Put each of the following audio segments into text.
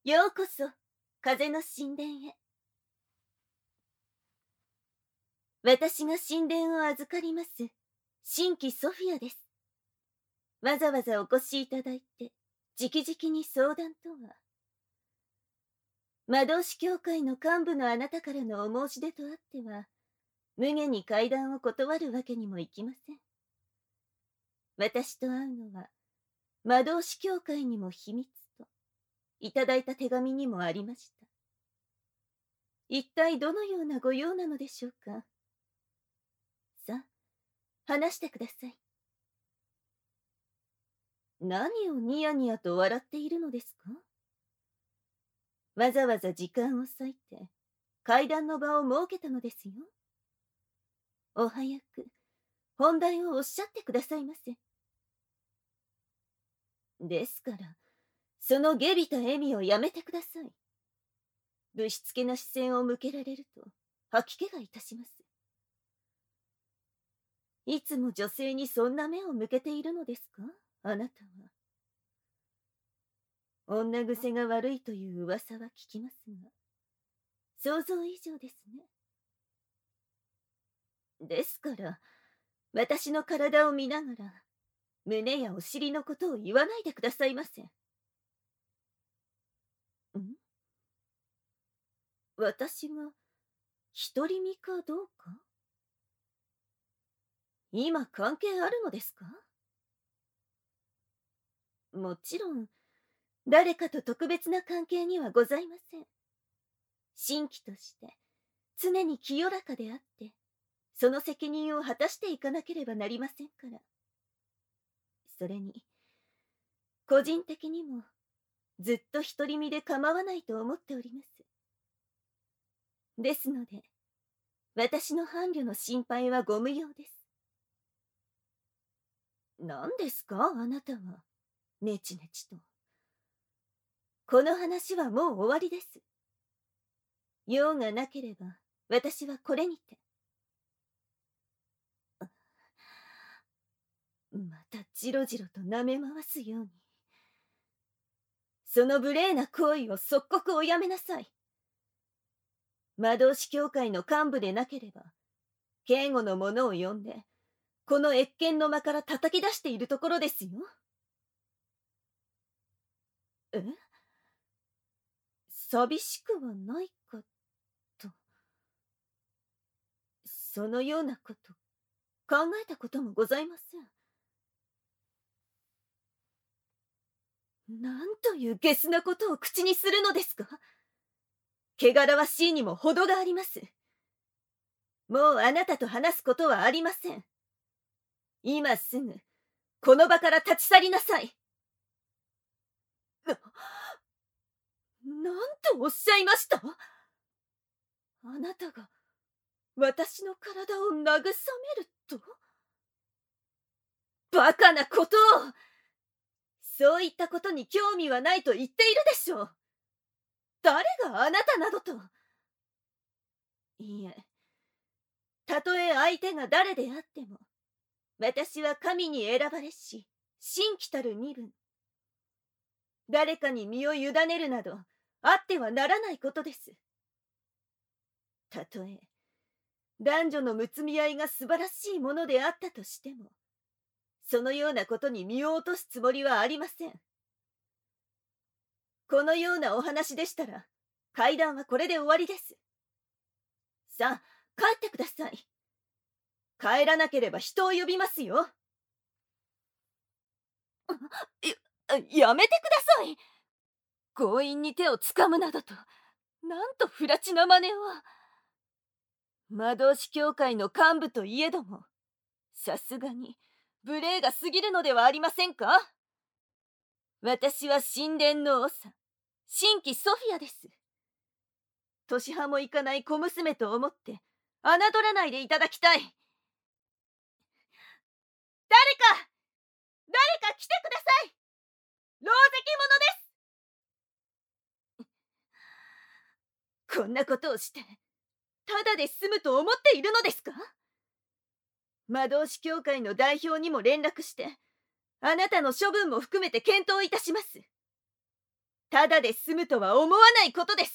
ようこそ、風の神殿へ。私が神殿を預かります、神妃ソフィアです。わざわざお越しいただいて、直々に相談とは。魔導士協会の幹部のあなたからのお申し出とあっては、無下に会談を断るわけにもいきません。私と会うのは、魔導士協会にも秘密と、いただいた手紙にもありました。一体どのようなご用なのでしょうか。さあ、話してください。何をニヤニヤと笑っているのですか。わざわざ時間を割いて会談の場を設けたのですよ。お早く本題をおっしゃってくださいませ。ですから、その下びた笑みをやめてください。ぶしつけな視線を向けられると吐き気がいたします。いつも女性にそんな目を向けているのですか、あなたは。女癖が悪いという噂は聞きますが、想像以上ですね。ですから、私の体を見ながら、胸やお尻のことを言わないでくださいませ。私が独り身かどうか、今関係あるのですか。もちろん、誰かと特別な関係にはございません。新規として常に清らかであって、その責任を果たしていかなければなりませんから。それに、個人的にもずっと独り身で構わないと思っております。ですので、私の伴侶の心配はご無用です。何ですか、あなたは。ねちねちと。この話はもう終わりです。用がなければ、私はこれにて。またじろじろと舐め回すように。その無礼な行為を即刻おやめなさい。魔導士協会の幹部でなければ、警護の者を呼んで、この謁見の間から叩き出しているところですよ。え？寂しくはないかと。そのようなこと考えたこともございません。なんというゲスなことを口にするのですか。汚らわしいにも程があります。もうあなたと話すことはありません。今すぐこの場から立ち去りなさい。なんとおっしゃいました。あなたが私の体を慰めると。バカなことを。そういったことに興味はないと言っているでしょう。誰があなたなどと。いいえ、たとえ相手が誰であっても、私は神に選ばれし神規たる身分。誰かに身を委ねるなどあってはならないことです。たとえ男女のむつみ合いが素晴らしいものであったとしても、そのようなことに身を落とすつもりはありません。このようなお話でしたら、会談はこれで終わりです。さあ、帰ってください。帰らなければ人を呼びますよ。やめてください。強引に手をつかむなどと、なんと不埒な真似を。魔導士協会の幹部といえども、さすがに無礼が過ぎるのではありませんか。私は神殿の長、神妃ソフィアです。年派もいかない小娘と思って侮らないでいただきたい。誰か来てください。ろうぜき者です。こんなことをしてただで済むと思っているのですか。魔導士協会の代表にも連絡して、あなたの処分も含めて検討いたします。 ただで済むとは思わないことです。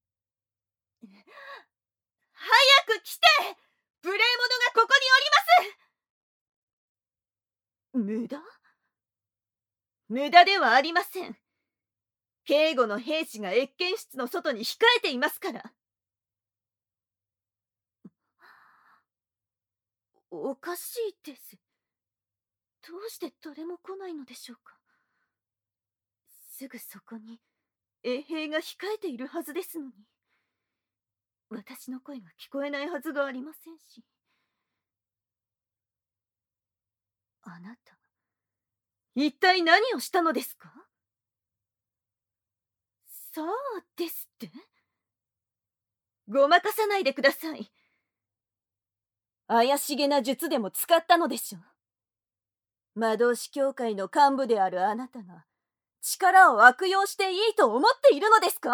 早く来て、無礼者がここにおります。無駄？無駄ではありません。警護の兵士が謁見室の外に控えていますから。おかしいです。どうして誰も来ないのでしょうか。すぐそこに衛兵が控えているはずですのに。私の声が聞こえないはずがありませんし。あなた、一体何をしたのですか？さあですって？ごまかさないでください。怪しげな術でも使ったのでしょう。魔導士協会の幹部であるあなたが力を悪用していいと思っているのですか？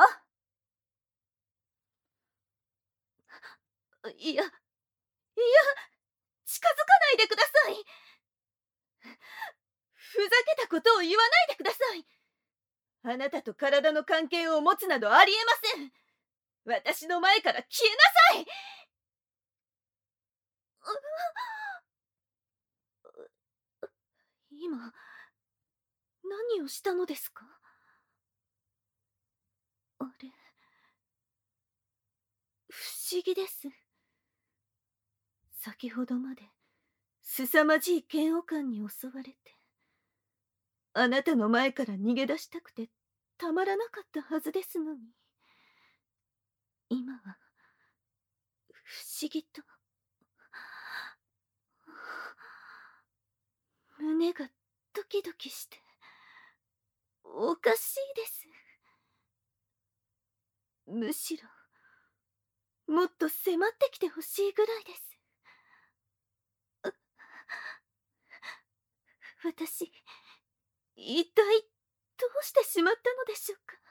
いや、近づかないでください。ふざけたことを言わないでください。あなたと体の関係を持つなどありえません。私の前から消えなさい。今、何をしたのですか？あれ、不思議です。先ほどまで凄まじい嫌悪感に襲われて、あなたの前から逃げ出したくてたまらなかったはずですのに、今は不思議と胸がドキドキしておかしいです。むしろもっと迫ってきてほしいぐらいです。私、一体どうしてしまったのでしょうか。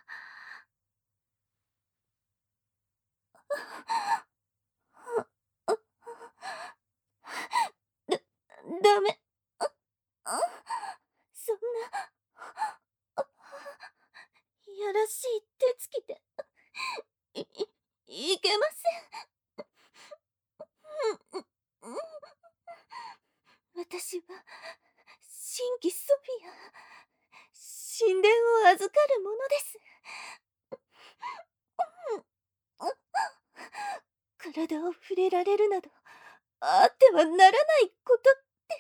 だ、ダメ。そんな、いやらしい手つきで、いけません。私は、神器ソフィア、神殿を預かる者です。体を触れられるなど、あってはならないことです。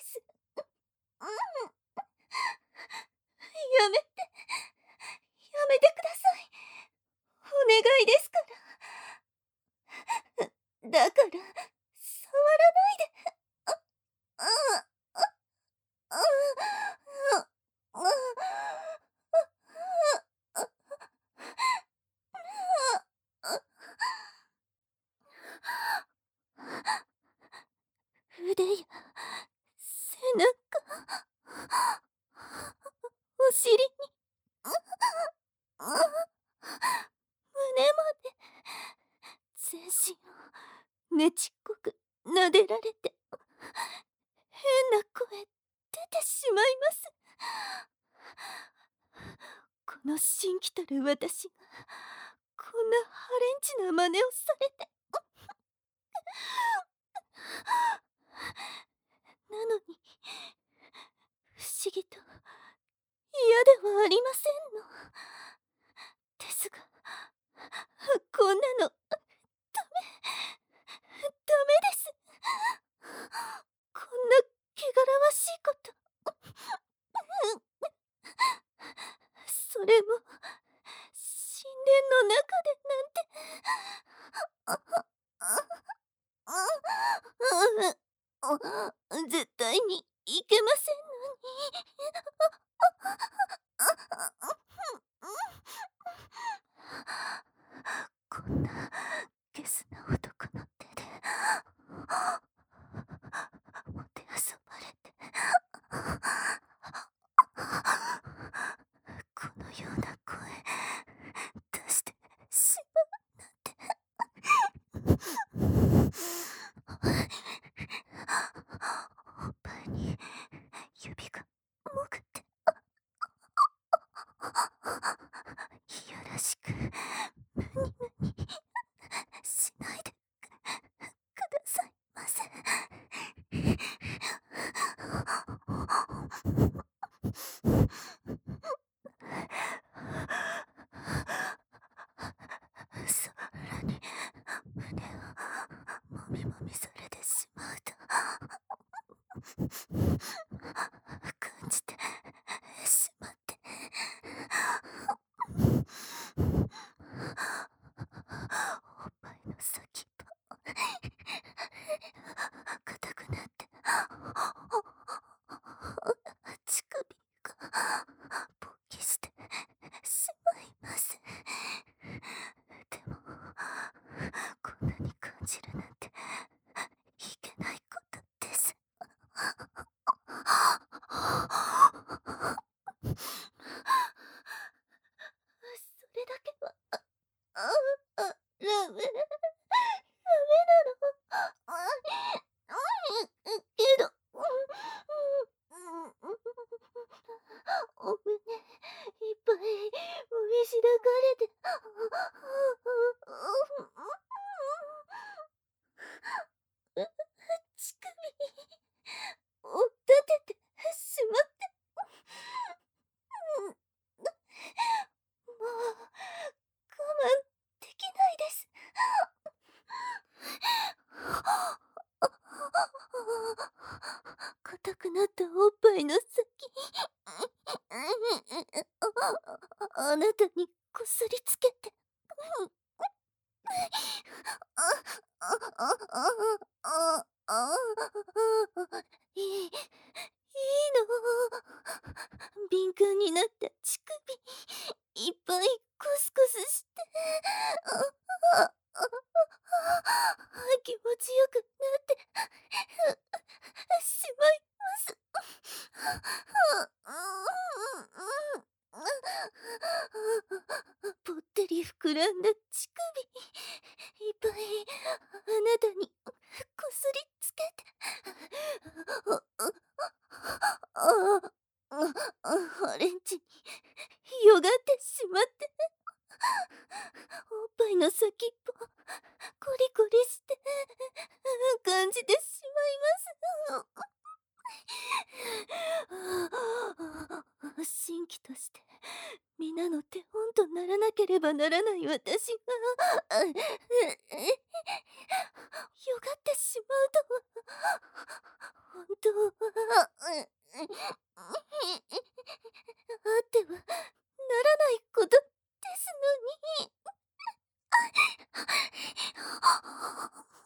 やめて、やめてください。お願いですから。だから、触らないで。腕や背中、お尻に、胸まで、全身をねちっこく撫でられて、変な声出てしまいます。この神器たる私がこんなハレンチな真似をされて、なのに不思議と嫌ではありませんの。ですが、こんなのダメです。こんな汚らわしいこと、それも神殿の中でなんて、絶対にいけませんのに。こんなゲスな男の手でもてあそばれて、このような声出してしまうなんて。おっぱいに指が潜って、 ます。でも、こんなに感じるなんていけないことです。それだけは、ダメなの。けど、お胸いっぱい踏みしだかれて、乳首を立ててしまって、もう我慢できないです。硬くなったおっぱいの先、あなたにこすりつけて、いいの。敏感になった乳首、いっぱいコスコスして、気持ちよくなってしまいます。ぽってり膨らんだ乳首、いっぱいあなたにこすりつけて、ハレンチによがってしまって、おっぱいの先っぽコリコリして感じてしまいます。新規として皆の手本とならなければならない私がよがってしまうとは本当はあってはならないことですのに。